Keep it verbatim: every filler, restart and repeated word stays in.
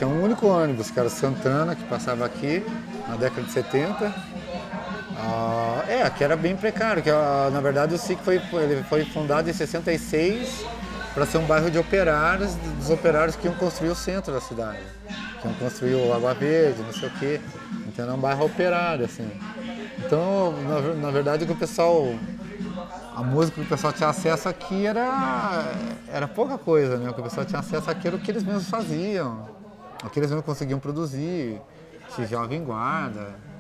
tinha um único ônibus, que era o Santana, que passava aqui na década de setenta. Ah, é, aqui era bem precário, que ah, na verdade o S I C foi, ele foi fundado em sessenta e seis para ser um bairro de operários, dos operários que iam construir o centro da cidade, que iam construir o Água Verde, não sei o quê. Então era um bairro operário, assim. Então, na, na verdade, o que o pessoal, a música que o pessoal tinha acesso aqui era, era pouca coisa, né? O que o pessoal tinha acesso aqui era o que eles mesmos faziam, o que eles mesmos conseguiam produzir, de Jovem Guarda.